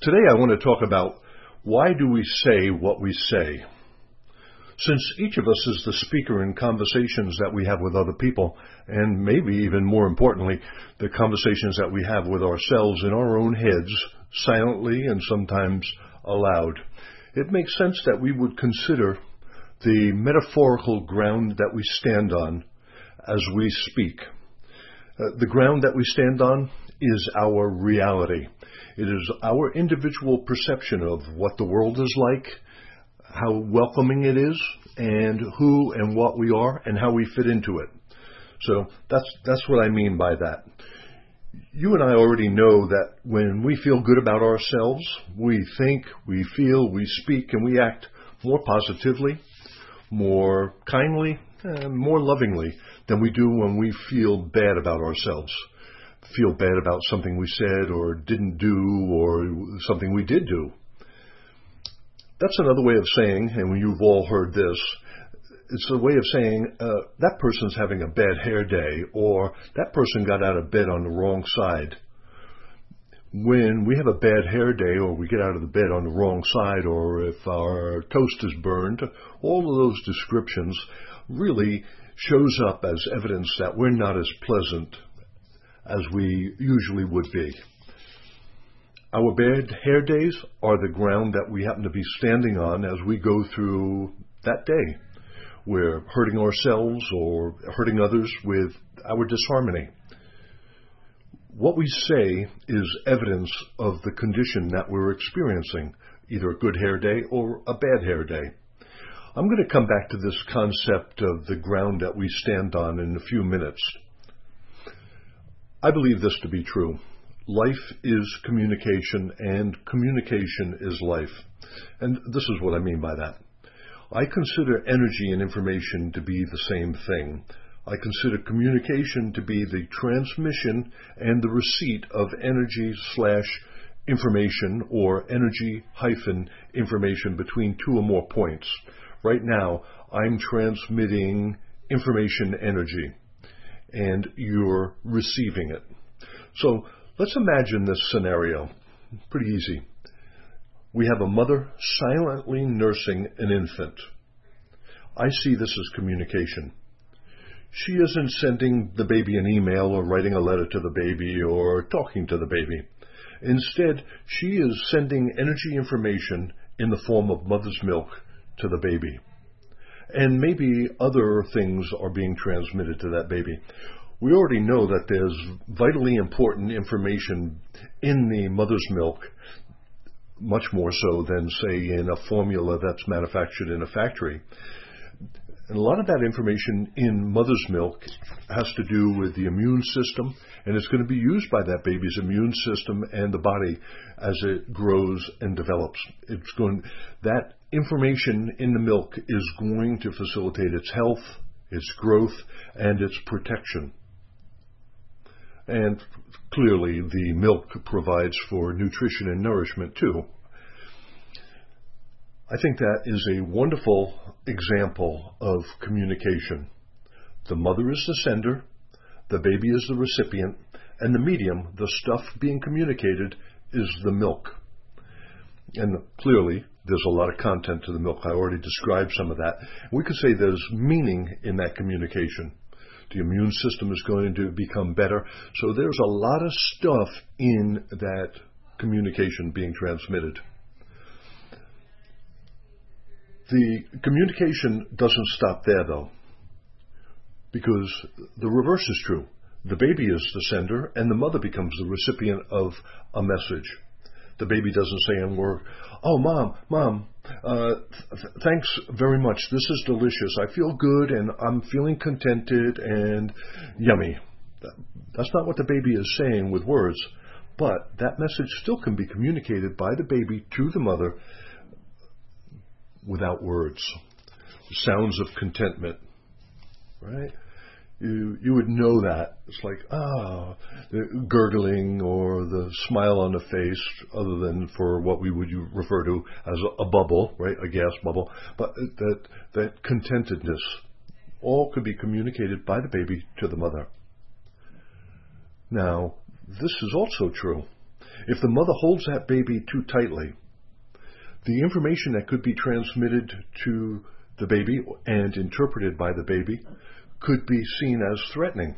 Today I want to talk about why do we say what we say? Since each of us is the speaker in conversations that we have with other people, and maybe even more importantly, the conversations that we have with ourselves in our own heads, silently and sometimes aloud, it makes sense that we would consider the metaphorical ground that we stand on as we speak. The ground that we stand on is our reality. It is our individual perception of what the world is like, how welcoming it is, and who and what we are, and how we fit into it. So that's what I mean by that. You and I already know that when we feel good about ourselves, we think, we feel, we speak, and we act more positively, more kindly, and more lovingly than we do when we feel bad about ourselves. Feel bad about something we said or didn't do, or something we did do. That's another way of saying, and you've all heard this, it's a way of saying that person's having a bad hair day, or that person got out of bed on the wrong side. When we have a bad hair day, or we get out of the bed on the wrong side, or if our toast is burned, all of those descriptions really shows up as evidence that we're not as pleasant as we usually would be. Our bad hair days are the ground that we happen to be standing on as we go through that day. We're hurting ourselves or hurting others with our disharmony. What we say is evidence of the condition that we're experiencing, either a good hair day or a bad hair day. I'm going to come back to this concept of the ground that we stand on in a few minutes. I believe this to be true. Life is communication, and communication is life. And this is what I mean by that. I consider energy and information to be the same thing. I consider communication to be the transmission and the receipt of energy/information, or energy-information between two or more points. Right now, I'm transmitting information energy, and you're receiving it. So let's imagine this scenario. Pretty easy. We have a mother silently nursing an infant. I see this as communication. She isn't sending the baby an email or writing a letter to the baby or talking to the baby. Instead, she is sending energy information in the form of mother's milk to the baby. And maybe other things are being transmitted to that baby. We already know that there's vitally important information in the mother's milk, much more so than, say, in a formula that's manufactured in a factory. And a lot of that information in mother's milk has to do with the immune system, and it's going to be used by that baby's immune system and the body as it grows and develops. That information in the milk is going to facilitate its health, its growth, and its protection. And clearly the milk provides for nutrition and nourishment too. I think that is a wonderful example of communication. The mother is the sender, the baby is the recipient, and the medium, the stuff being communicated, is the milk. And clearly, there's a lot of content to the milk. I already described some of that. We could say there's meaning in that communication. The immune system is going to become better. So there's a lot of stuff in that communication being transmitted. The communication doesn't stop there, though, because the reverse is true. The baby is the sender, and the mother becomes the recipient of a message. The baby doesn't say in word, "Oh, Mom, thanks very much. This is delicious. I feel good, and I'm feeling contented and yummy." That's not what the baby is saying with words, but that message still can be communicated by the baby to the mother without words. Sounds of contentment, right? You would know that. It's like, the gurgling or the smile on the face, other than for what we would refer to as a bubble, right? A gas bubble. But that contentedness all could be communicated by the baby to the mother. Now, this is also true. If the mother holds that baby too tightly, the information that could be transmitted to the baby and interpreted by the baby could be seen as threatening.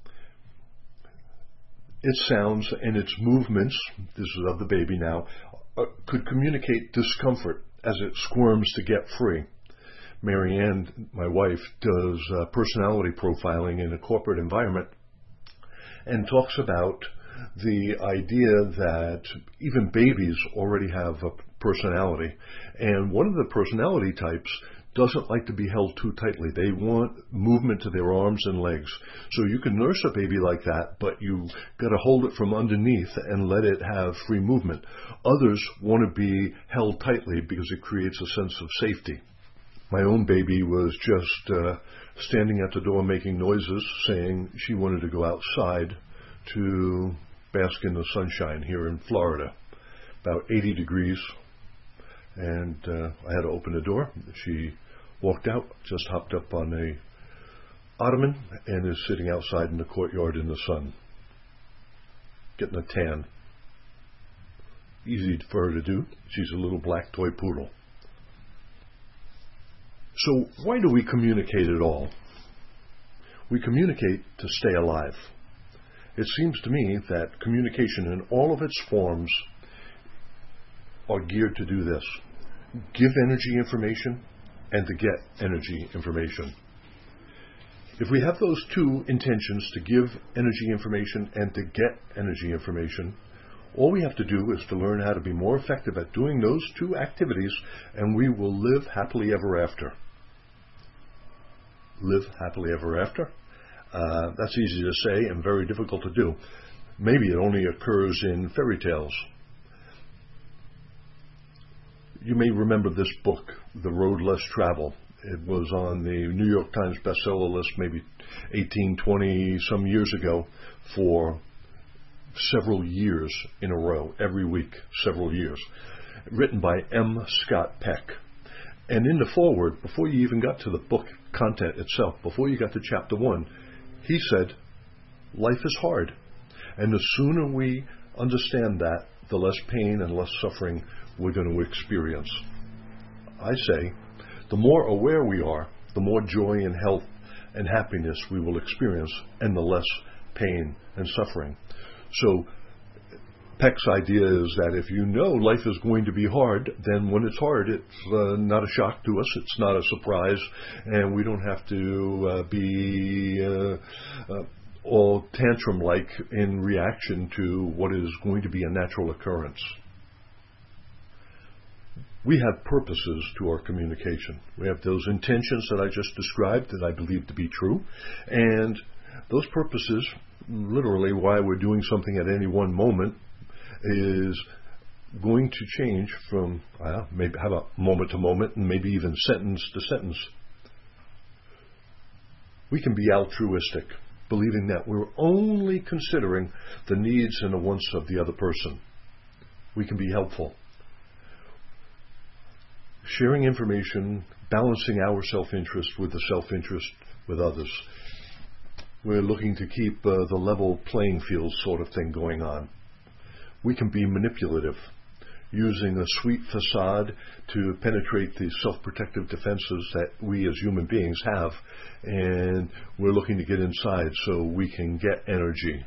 Its sounds and its movements, this is of the baby now, could communicate discomfort as it squirms to get free. Marianne, my wife, does personality profiling in a corporate environment and talks about the idea that even babies already have a personality. And one of the personality types doesn't like to be held too tightly. They want movement to their arms and legs. So you can nurse a baby like that, but you got to hold it from underneath and let it have free movement. Others want to be held tightly because it creates a sense of safety. My own baby was just standing at the door making noises, saying she wanted to go outside to bask in the sunshine here in Florida. About 80 degrees. And I had to open the door. She walked out, just hopped up on a ottoman, and is sitting outside in the courtyard in the sun, getting a tan. Easy for her to do. She's a little black toy poodle. So why do we communicate at all? We communicate to stay alive. It seems to me that communication in all of its forms are geared to do this: give energy information and to get energy information. If we have those two intentions, to give energy information and to get energy information, all we have to do is to learn how to be more effective at doing those two activities, and we will live happily ever after. Live happily ever after? That's easy to say and very difficult to do. Maybe it only occurs in fairy tales. You may remember this book, The Road Less Traveled. It was on the New York Times bestseller list maybe 18, 20 some years ago for several years in a row, every week, several years. Written by M. Scott Peck. And in the foreword, before you even got to the book content itself, before you got to chapter 1, he said, life is hard. And the sooner we understand that, the less pain and less suffering we're going to experience. I say, the more aware we are, the more joy and health and happiness we will experience, and the less pain and suffering. So Peck's idea is that if you know life is going to be hard, then when it's hard, it's not a shock to us, it's not a surprise, and we don't have to be all tantrum-like in reaction to what is going to be a natural occurrence. We have purposes to our communication. We have those intentions that I just described that I believe to be true, and those purposes, literally why we're doing something at any one moment, is going to change from, maybe how about moment to moment, and maybe even sentence to sentence. We can be altruistic, believing that we're only considering the needs and the wants of the other person. We can be helpful. Sharing information, balancing our self-interest with the self-interest with others. We're looking to keep the level playing field sort of thing going on. We can be manipulative, using a sweet facade to penetrate the self-protective defenses that we as human beings have, and we're looking to get inside so we can get energy.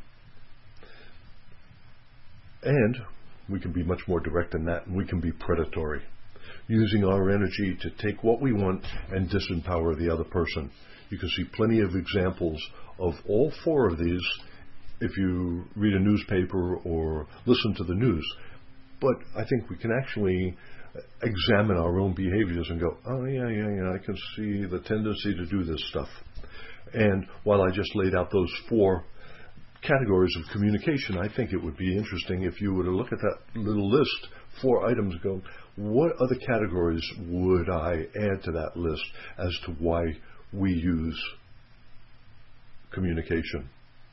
And we can be much more direct than that, and we can be predatory, using our energy to take what we want and disempower the other person. You can see plenty of examples of all four of these if you read a newspaper or listen to the news. But I think we can actually examine our own behaviors and go, oh, yeah, I can see the tendency to do this stuff. And while I just laid out those four categories of communication, I think it would be interesting if you were to look at that little list, 4 items, go, what other categories would I add to that list as to why we use communication?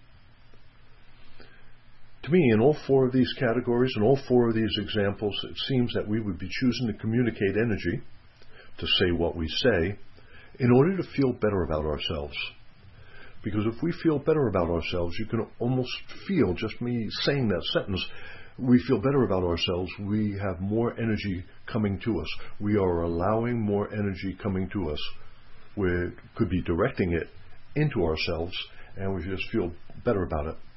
To me, in all 4 of these categories and all 4 of these examples, it seems that we would be choosing to communicate energy, to say what we say, in order to feel better about ourselves. Because if we feel better about ourselves, you can almost feel, just me saying that sentence, we feel better about ourselves. We have more energy coming to us. We are allowing more energy coming to us. We could be directing it into ourselves, and we just feel better about it.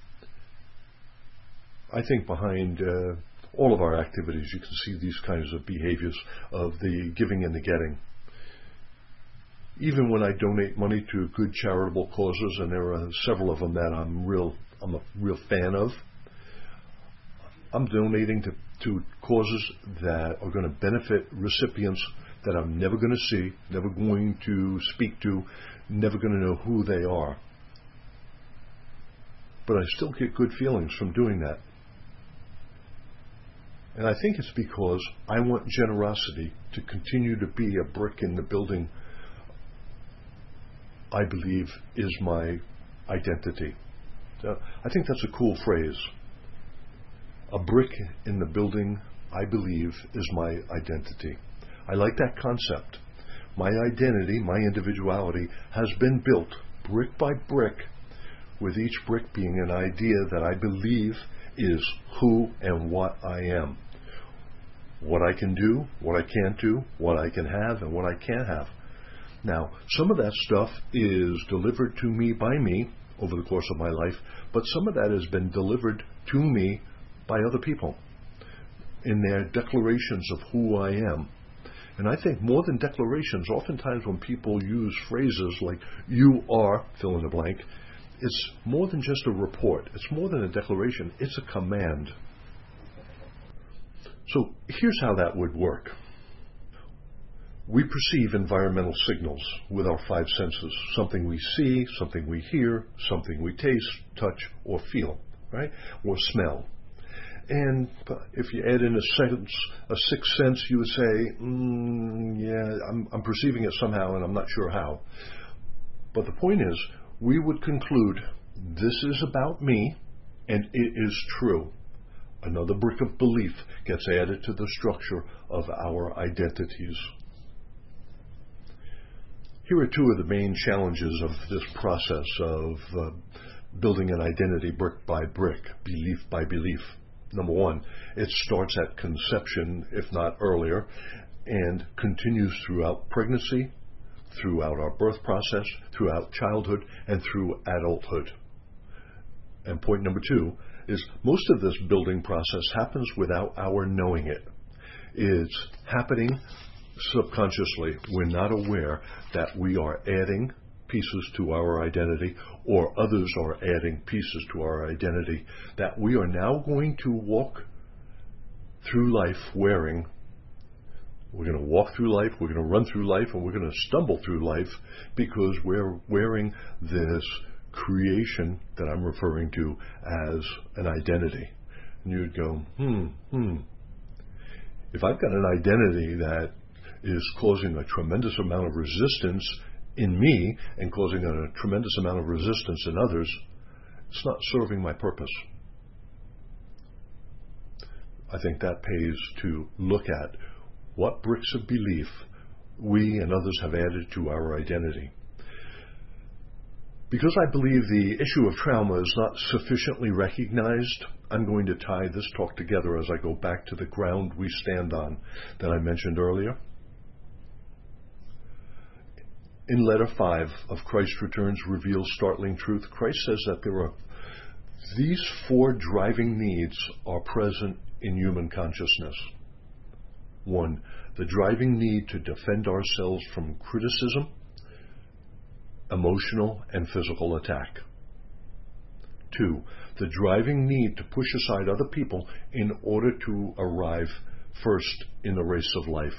I think behind all of our activities, you can see these kinds of behaviors of the giving and the getting. Even when I donate money to good charitable causes, and there are several of them that I'm a real fan of, I'm donating to causes that are going to benefit recipients that I'm never going to see, never going to speak to, never going to know who they are. But I still get good feelings from doing that. And I think it's because I want generosity to continue to be a brick in the building I believe is my identity. So I think that's a cool phrase. A brick in the building I believe is my identity. I like that concept. My identity, my individuality, has been built brick by brick, with each brick being an idea that I believe is who and what I am. What I can do, what I can't do, what I can have, and what I can't have. Now, some of that stuff is delivered to me by me over the course of my life, but some of that has been delivered to me by other people in their declarations of who I am. And I think more than declarations, oftentimes when people use phrases like, you are, fill in the blank, it's more than just a report. It's more than a declaration. It's a command. So here's how that would work. We perceive environmental signals with our five senses. Something we see, something we hear, something we taste, touch, or feel, right? Or smell. And if you add in a sixth sense, you would say, I'm perceiving it somehow and I'm not sure how. But the point is, we would conclude, this is about me and it is true. Another brick of belief gets added to the structure of our identities. Here are two of the main challenges of this process of building an identity brick by brick, belief by belief. Number one, it starts at conception, if not earlier, and continues throughout pregnancy, throughout our birth process, throughout childhood, and through adulthood. And point number two is most of this building process happens without our knowing it. It's happening subconsciously. We're not aware that we are adding pieces to our identity, or others are adding pieces to our identity, that we are now going to walk through life wearing. We're going to walk through life, we're going to run through life, and we're going to stumble through life because we're wearing this creation that I'm referring to as an identity. And you'd go, If I've got an identity that is causing a tremendous amount of resistance in me and causing a tremendous amount of resistance in others, it's not serving my purpose. I think that pays to look at what bricks of belief we and others have added to our identity. Because I believe the issue of trauma is not sufficiently recognized, I'm going to tie this talk together as I go back to the ground we stand on that I mentioned earlier. In letter 5 of Christ Returns Reveals Startling Truth, Christ says that these 4 driving needs are present in human consciousness. 1, the driving need to defend ourselves from criticism, emotional and physical attack. 2, the driving need to push aside other people in order to arrive first in the race of life.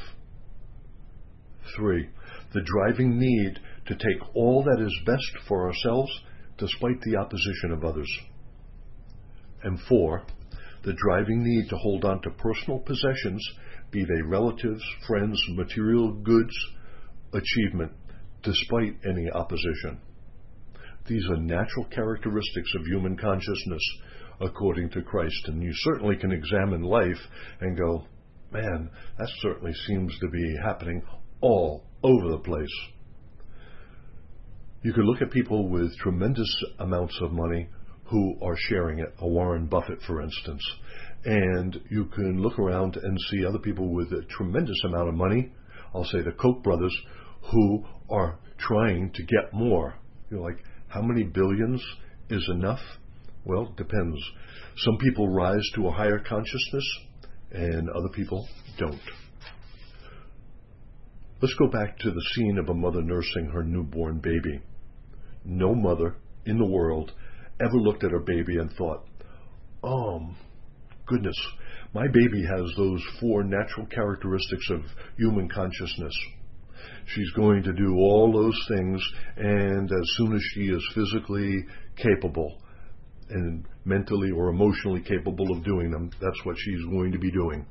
3, the driving need to take all that is best for ourselves despite the opposition of others. And 4, the driving need to hold on to personal possessions, be they relatives, friends, material goods, achievement, despite any opposition. These are natural characteristics of human consciousness according to Christ, and you certainly can examine life and go, man, that certainly seems to be happening all over the place. You could look at people with tremendous amounts of money who are sharing it, a Warren Buffett, for instance, And you can look around and see other people with a tremendous amount of money, I'll say the Koch brothers, who are trying to get more. You're like, how many billions is enough? Well, it depends. Some people rise to a higher consciousness, and other people don't. Let's go back to the scene of a mother nursing her newborn baby. No mother in the world ever looked at her baby and thought, goodness, my baby has those 4 natural characteristics of human consciousness. She's going to do all those things, and as soon as she is physically capable and mentally or emotionally capable of doing them, that's what she's going to be doing.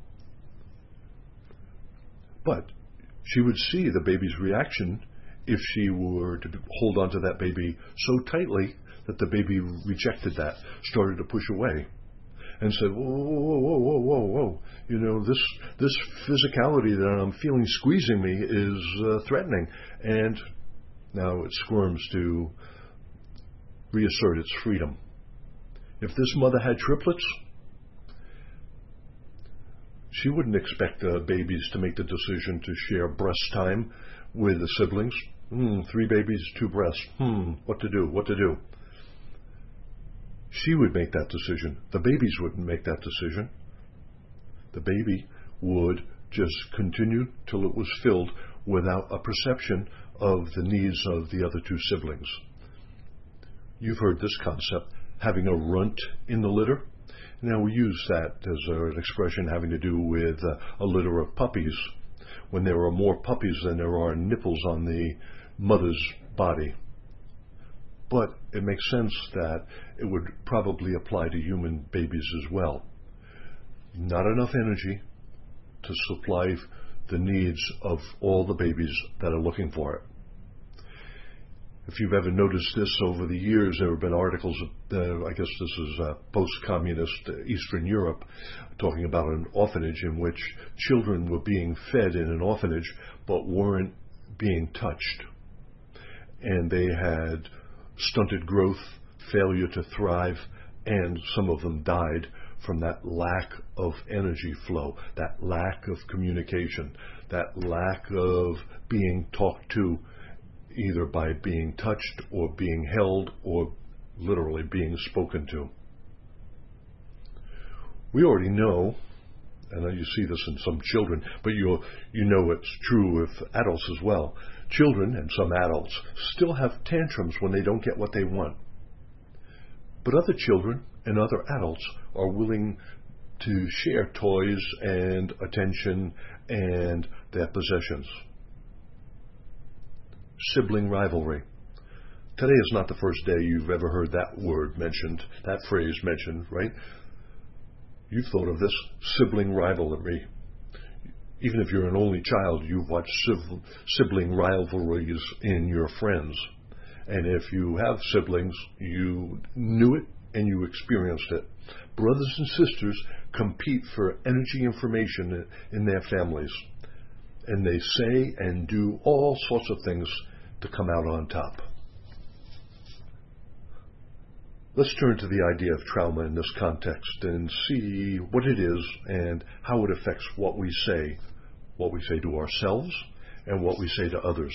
But she would see the baby's reaction if she were to hold on to that baby so tightly that the baby rejected that, started to push away, and said, whoa. You know, this physicality that I'm feeling squeezing me is threatening. And now it squirms to reassert its freedom. If this mother had triplets, she wouldn't expect babies to make the decision to share breast time with the siblings. 3 babies, 2 breasts. What to do? She would make that decision. The babies wouldn't make that decision. The baby would just continue till it was filled without a perception of the needs of the other 2 siblings. You've heard this concept, having a runt in the litter. Now, we use that as an expression having to do with a litter of puppies, when there are more puppies than there are nipples on the mother's body. But it makes sense that it would probably apply to human babies as well. Not enough energy to supply the needs of all the babies that are looking for it. If you've ever noticed this over the years, there have been articles, I guess this is post-communist Eastern Europe, talking about an orphanage in which children were being fed in an orphanage but weren't being touched. And they had stunted growth, failure to thrive, and some of them died from that lack of energy flow, that lack of communication, that lack of being talked to, either by being touched or being held or literally being spoken to. We already know, and you see this in some children, but you know it's true with adults as well. Children, and some adults, still have tantrums when they don't get what they want. But other children and other adults are willing to share toys and attention and their possessions. Sibling rivalry. Today is not the first day you've ever heard that word mentioned, that phrase mentioned, right? You've thought of this, sibling rivalry. Even if you're an only child, you've watched sibling rivalries in your friends. And if you have siblings, you knew it and you experienced it. Brothers and sisters compete for energy information in their families. And they say and do all sorts of things to come out on top. Let's turn to the idea of trauma in this context and see what it is and how it affects what we say to ourselves and what we say to others.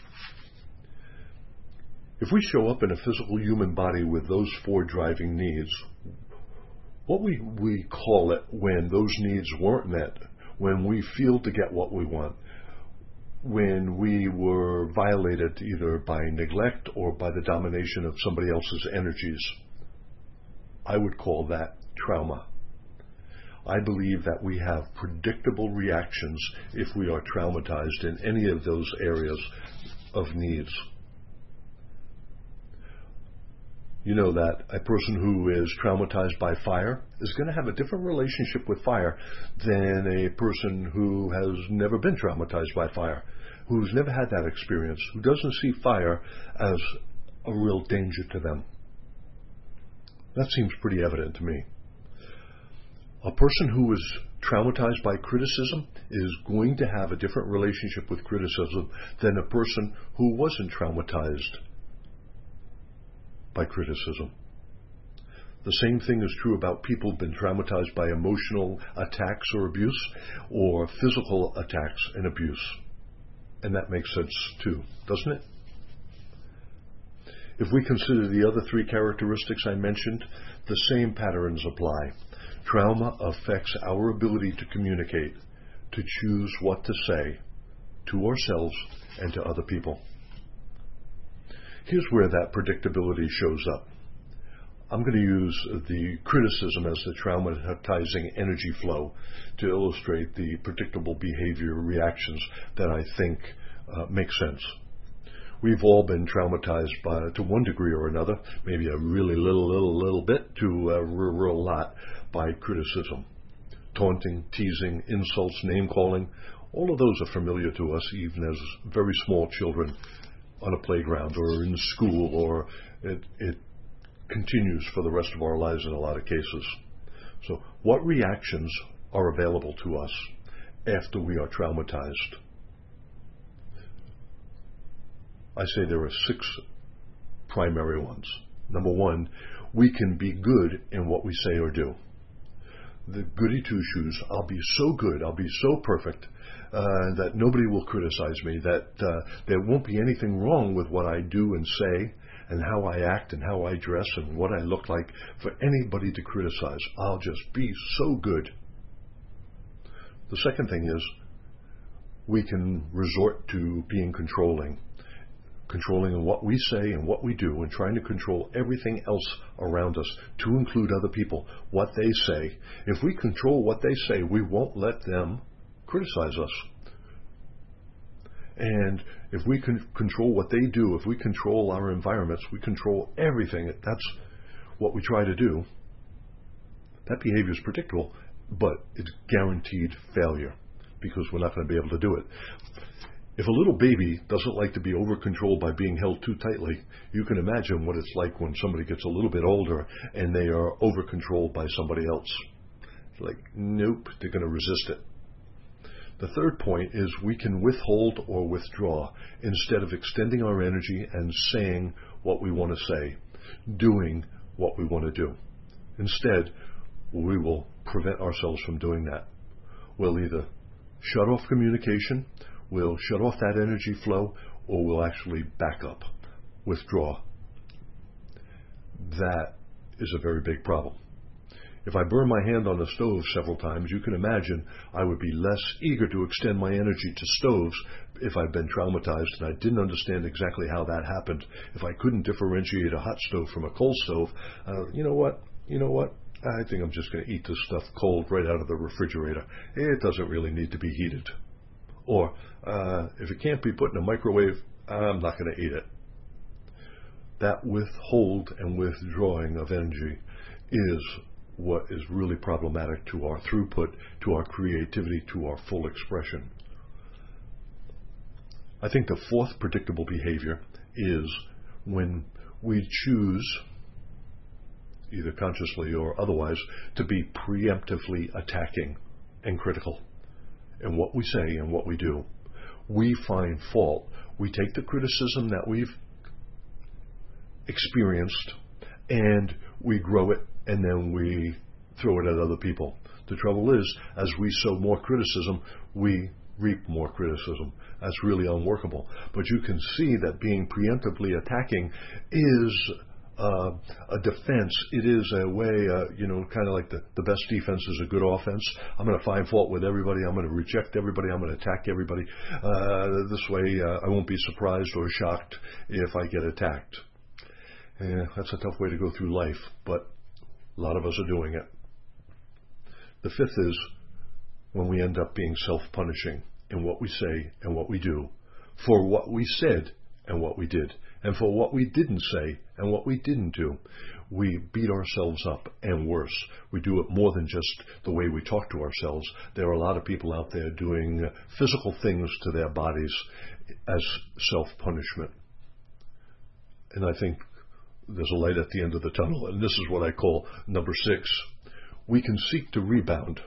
If we show up in a physical human body with those 4 driving needs, what we call it when those needs weren't met, when we failed to get what we want, when we were violated either by neglect or by the domination of somebody else's energies, I would call that trauma. I believe that we have predictable reactions if we are traumatized in any of those areas of needs. You know that a person who is traumatized by fire is going to have a different relationship with fire than a person who has never been traumatized by fire, who's never had that experience, who doesn't see fire as a real danger to them. That seems pretty evident to me. A person who is traumatized by criticism is going to have a different relationship with criticism than a person who wasn't traumatized by criticism. The same thing is true about people who've been traumatized by emotional attacks or abuse, or physical attacks and abuse. And that makes sense too, doesn't it? If we consider the other three characteristics I mentioned, the same patterns apply. Trauma affects our ability to communicate, to choose what to say to ourselves and to other people. Here's where that predictability shows up. I'm going to use the criticism as the traumatizing energy flow to illustrate the predictable behavior reactions that I think make sense. We've all been traumatized to one degree or another, maybe a really little bit to a real lot, by criticism. Taunting, teasing, insults, name-calling, all of those are familiar to us even as very small children on a playground or in school, or it continues for the rest of our lives in a lot of cases. So what reactions are available to us after we are traumatized? I say there are 6 primary ones. Number 1, we can be good in what we say or do. The goody two-shoes, I'll be so good, I'll be so perfect, that nobody will criticize me, that there won't be anything wrong with what I do and say, and how I act and how I dress and what I look like for anybody to criticize. I'll just be so good. The second thing is we can resort to being controlling in what we say and what we do, and trying to control everything else around us, to include other people, what they say. If we control what they say, we won't let them criticize us. And if we can control what they do, if we control our environments, we control everything. That's what we try to do. That behavior is predictable, but it's guaranteed failure, because we're not going to be able to do it. If a little baby doesn't like to be over-controlled by being held too tightly, you can imagine what it's like when somebody gets a little bit older and they are over-controlled by somebody else. It's like, nope, they're going to resist it. The third point is we can withhold or withdraw instead of extending our energy and saying what we want to say, doing what we want to do. Instead, we will prevent ourselves from doing that. We'll either shut off communication, we'll shut off that energy flow, or we'll actually back up, withdraw. That is a very big problem. If I burn my hand on the stove several times, you can imagine I would be less eager to extend my energy to stoves if I'd been traumatized and I didn't understand exactly how that happened. If I couldn't differentiate a hot stove from a cold stove, you know what? I think I'm just going to eat this stuff cold right out of the refrigerator. It doesn't really need to be heated. Or, if it can't be put in a microwave, I'm not going to eat it. That withhold and withdrawing of energy is what is really problematic to our throughput, to our creativity, to our full expression. I think the fourth predictable behavior is when we choose, either consciously or otherwise, to be preemptively attacking and critical in what we say and what we do. We find fault. We take the criticism that we've experienced and we grow it, and then we throw it at other people. The trouble is, as we sow more criticism, we reap more criticism. That's really unworkable. But you can see that being preemptively attacking is a defense. It is a way, kind of like the best defense is a good offense. I'm going to find fault with everybody. I'm going to reject everybody. I'm going to attack everybody. This way, I won't be surprised or shocked if I get attacked. That's a tough way to go through life, but a lot of us are doing it. The fifth is when we end up being self-punishing in what we say and what we do, for what we said and what we did, and for what we didn't say and what we didn't do. We beat ourselves up, and worse. We do it more than just the way we talk to ourselves. There are a lot of people out there doing physical things to their bodies as self-punishment. And I think there's a light at the end of the tunnel, and this is what I call number 6. We can seek to rebound,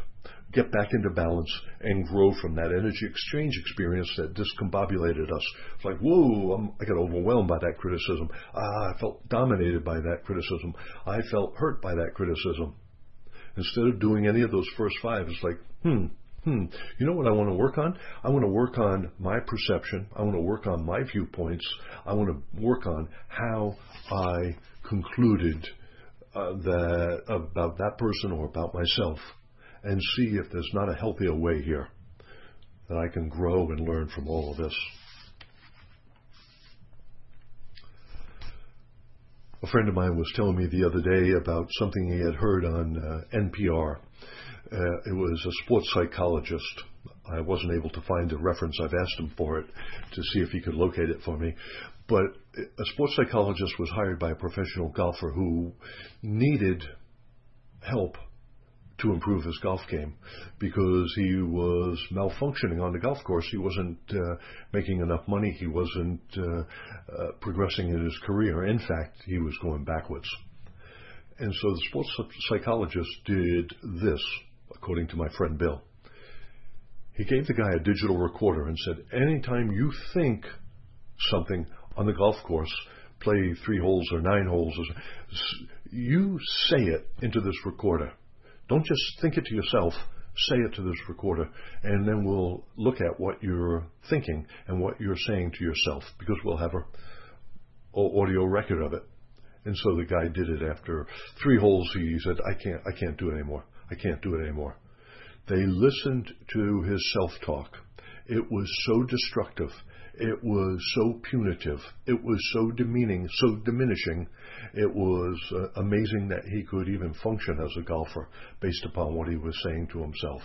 get back into balance and grow from that energy exchange experience that discombobulated us. It's like, whoa, I got overwhelmed by that criticism. I felt dominated by that criticism. I felt hurt by that criticism. Instead of doing any of those first five, it's like, you know what I want to work on? I want to work on my perception. I want to work on my viewpoints. I want to work on how I concluded that about that person or about myself, and see if there's not a healthier way here that I can grow and learn from all of this. A friend of mine was telling me the other day about something he had heard on NPR. It was a sports psychologist. I wasn't able to find a reference. I've asked him for it to see if he could locate it for me. But a sports psychologist was hired by a professional golfer who needed help to improve his golf game because he was malfunctioning on the golf course. He wasn't making enough money. He wasn't progressing in his career. In fact, he was going backwards. And so the sports psychologist did this, according to my friend Bill. He gave the guy a digital recorder and said, anytime you think something on the golf course, play 3 holes or 9 holes, you say it into this recorder. Don't just think it to yourself, say it to this recorder, and then we'll look at what you're thinking and what you're saying to yourself, because we'll have an audio record of it. And so the guy did it. After 3 holes, he said, I can't do it anymore. I can't do it anymore. They listened to his self-talk. It was so destructive. It was so punitive. It was so demeaning, so diminishing. It was amazing that he could even function as a golfer based upon what he was saying to himself.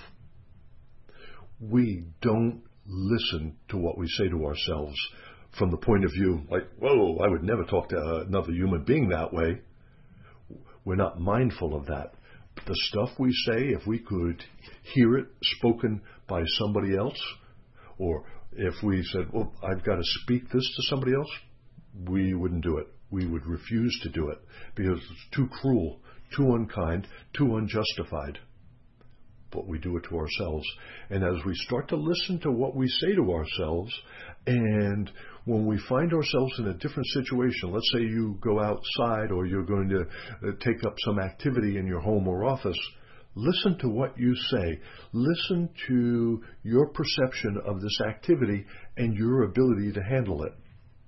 We don't listen to what we say to ourselves from the point of view like, whoa, I would never talk to another human being that way. We're not mindful of that. But the stuff we say, if we could hear it spoken by somebody else, or if we said, well, I've got to speak this to somebody else, we wouldn't do it. We would refuse to do it because it's too cruel, too unkind, too unjustified. But we do it to ourselves. And as we start to listen to what we say to ourselves, and when we find ourselves in a different situation, let's say you go outside or you're going to take up some activity in your home or office, listen to what you say. Listen to your perception of this activity and your ability to handle it.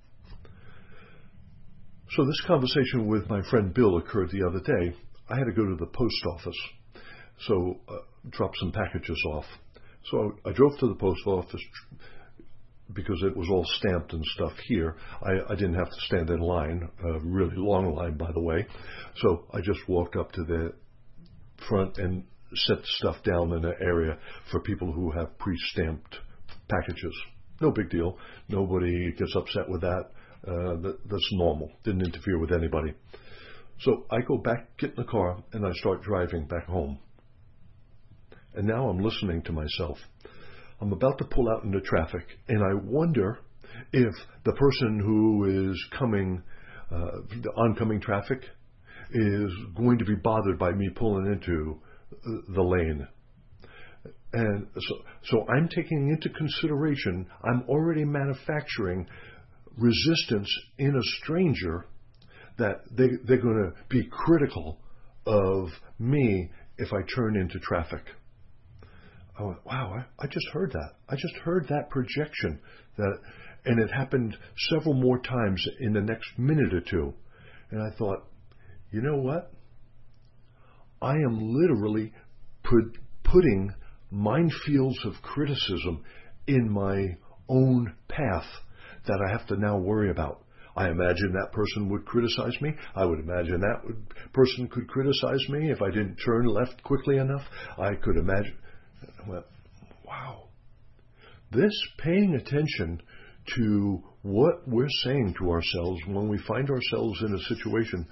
So this conversation with my friend Bill occurred the other day. I had to go to the post office, so drop some packages off. So I drove to the post office because it was all stamped and stuff here. I didn't have to stand in line, a really long line, by the way. So I just walked up to the front and set stuff down in an area for people who have pre-stamped packages. No big deal. Nobody gets upset with that. That's normal. Didn't interfere with anybody. So I go back, get in the car, and I start driving back home. And now I'm listening to myself. I'm about to pull out into traffic, and I wonder if the person who is coming, the oncoming traffic, is going to be bothered by me pulling into the lane. And so I'm taking into consideration, I'm already manufacturing resistance in a stranger that they're going to be critical of me if I turn into traffic. I went, wow, I just heard that. I just heard that projection. And it happened several more times in the next minute or two. And I thought, you know what? I am literally putting minefields of criticism in my own path that I have to now worry about. I imagine that person would criticize me. I would imagine that person could criticize me if I didn't turn left quickly enough. I could imagine. I went, wow. This paying attention to what we're saying to ourselves when we find ourselves in a situation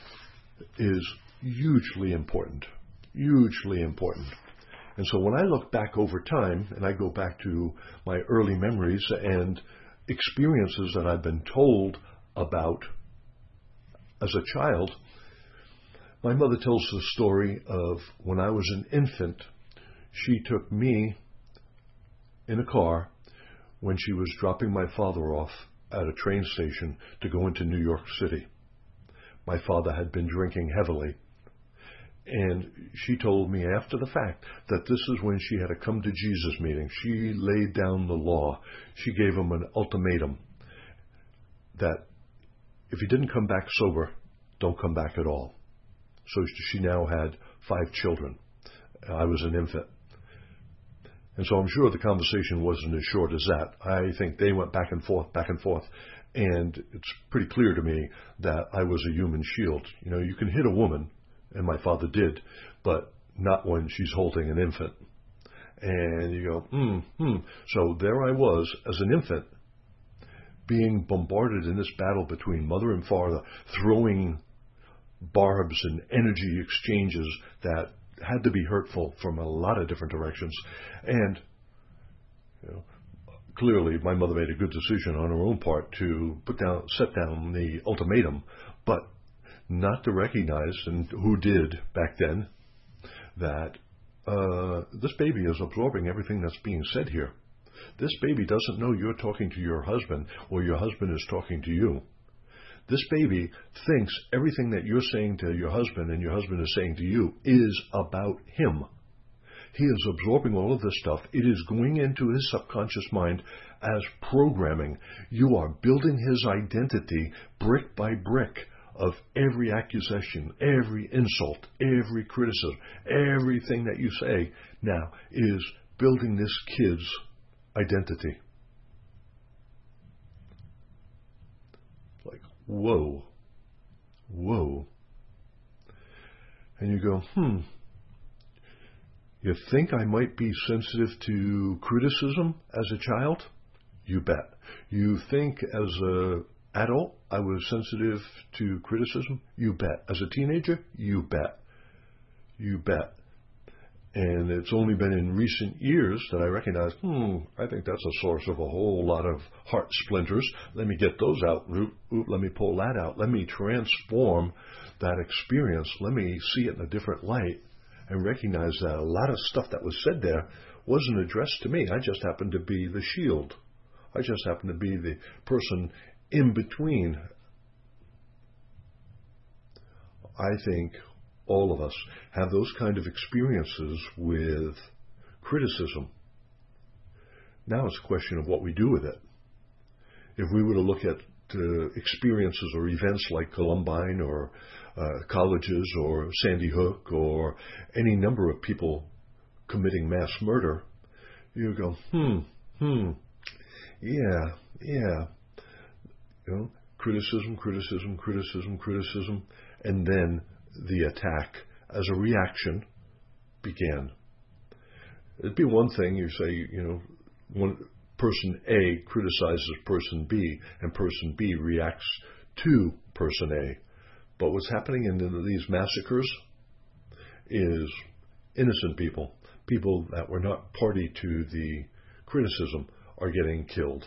is hugely important. Hugely important. And so when I look back over time, and I go back to my early memories and experiences that I've been told about as a child, my mother tells the story of when I was an infant, She took me in a car when she was dropping my father off at a train station to go into New York City. My father had been drinking heavily, and she told me after the fact that this is when she had a come to Jesus meeting. She laid down the law. She gave him an ultimatum that if he didn't come back sober, don't come back at all. So she now had 5 children. I was an infant. And so I'm sure the conversation wasn't as short as that. I think they went back and forth, and it's pretty clear to me that I was a human shield. You know, you can hit a woman, and my father did, but not when she's holding an infant. And you go, So there I was as an infant, being bombarded in this battle between mother and father, throwing barbs and energy exchanges that had to be hurtful from a lot of different directions. And clearly my mother made a good decision on her own part to set down the ultimatum, but not to recognize, and who did back then, that this baby is absorbing everything that's being said here. This baby doesn't know you're talking to your husband or your husband is talking to you. This baby thinks everything that you're saying to your husband and your husband is saying to you is about him. He is absorbing all of this stuff. It is going into his subconscious mind as programming. You are building his identity brick by brick of every accusation, every insult, every criticism, everything that you say now is building this kid's identity. Like, whoa. And you go, you think I might be sensitive to criticism as a child? You bet. You think as an adult I was sensitive to criticism? You bet. As a teenager? You bet. You bet. And it's only been in recent years that I recognize, I think that's a source of a whole lot of heart splinters. Let me get those out. Let me pull that out. Let me transform that experience. Let me see it in a different light and recognize that a lot of stuff that was said there wasn't addressed to me. I just happened to be the shield. I just happened to be the person in between. I think all of us have those kind of experiences with criticism. Now it's a question of what we do with it. If we were to look at experiences or events like Columbine or colleges or Sandy Hook or any number of people committing mass murder, you go, yeah. Criticism, and then the attack as a reaction began. It'd be one thing you say, one person A criticizes person B and person B reacts to person A. But what's happening in these massacres is innocent people that were not party to the criticism are getting killed.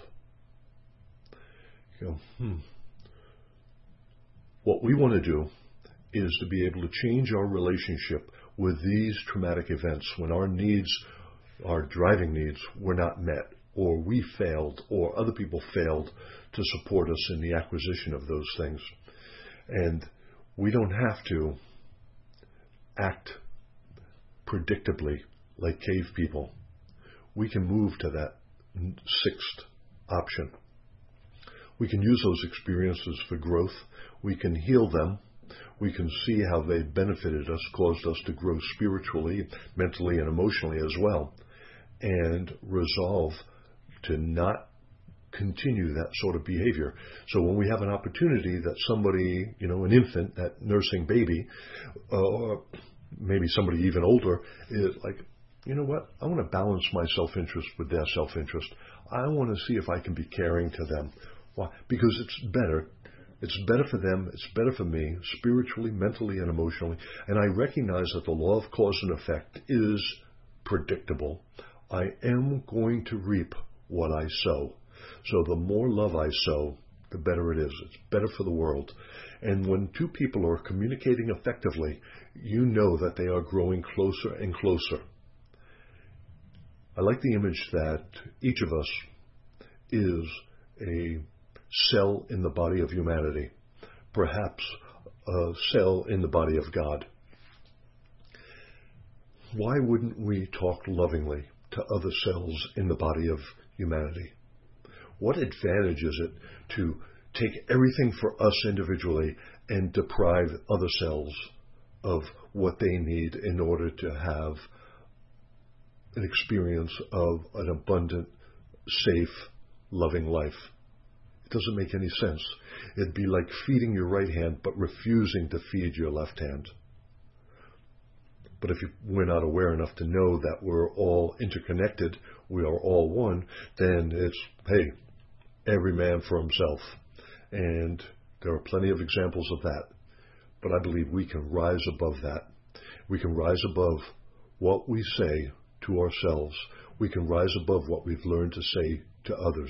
What we want to do is to be able to change our relationship with these traumatic events when our needs, our driving needs, were not met, or we failed, or other people failed to support us in the acquisition of those things. And we don't have to act predictably like cave people. We can move to that 6th option. We can use those experiences for growth. We can heal them. We can see how they benefited us, caused us to grow spiritually, mentally, and emotionally as well, and resolve to not continue that sort of behavior. So when we have an opportunity that somebody, an infant, that nursing baby, or maybe somebody even older, is like, you know what, I want to balance my self-interest with their self-interest. I want to see if I can be caring to them. Why? Because it's better. It's better for them. It's better for me, spiritually, mentally, and emotionally. And I recognize that the law of cause and effect is predictable. I am going to reap what I sow. So the more love I sow, the better it is. It's better for the world. And when two people are communicating effectively, you know that they are growing closer and closer. I like the image that each of us is a cell in the body of humanity, perhaps a cell in the body of God. Why wouldn't we talk lovingly to other cells in the body of humanity? What advantage is it to take everything for us individually and deprive other cells of what they need in order to have an experience of an abundant, safe, loving life? It doesn't make any sense. It'd be like feeding your right hand but refusing to feed your left hand. But if we're not aware enough to know that we're all interconnected, we are all one, then it's, hey, every man for himself. And there are plenty of examples of that. But I believe we can rise above that. We can rise above what we say to ourselves. We can rise above what we've learned to say to others.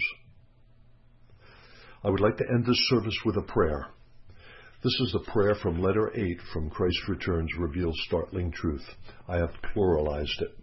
I would like to end this service with a prayer. This is the prayer from letter 8 from Christ Returns Reveals Startling Truth. I have pluralized it.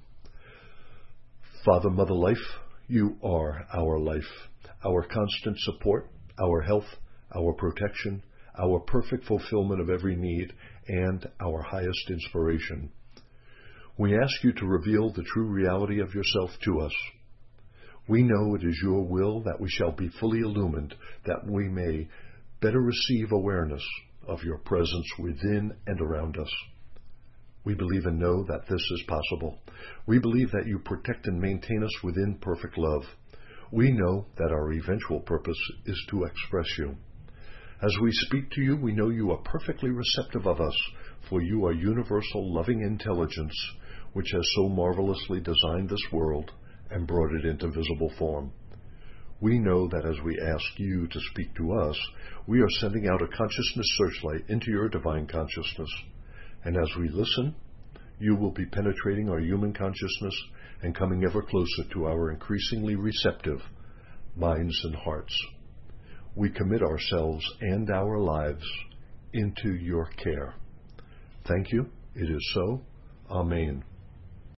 Father, Mother Life, you are our life, our constant support, our health, our protection, our perfect fulfillment of every need, and our highest inspiration. We ask you to reveal the true reality of yourself to us. We know it is your will that we shall be fully illumined, that we may better receive awareness of your presence within and around us. We believe and know that this is possible. We believe that you protect and maintain us within perfect love. We know that our eventual purpose is to express you. As we speak to you, we know you are perfectly receptive of us, for you are universal loving intelligence, which has so marvelously designed this world and brought it into visible form. We know that as we ask you to speak to us, we are sending out a consciousness searchlight into your divine consciousness. And as we listen, you will be penetrating our human consciousness and coming ever closer to our increasingly receptive minds and hearts. We commit ourselves and our lives into your care. Thank you. It is so. Amen.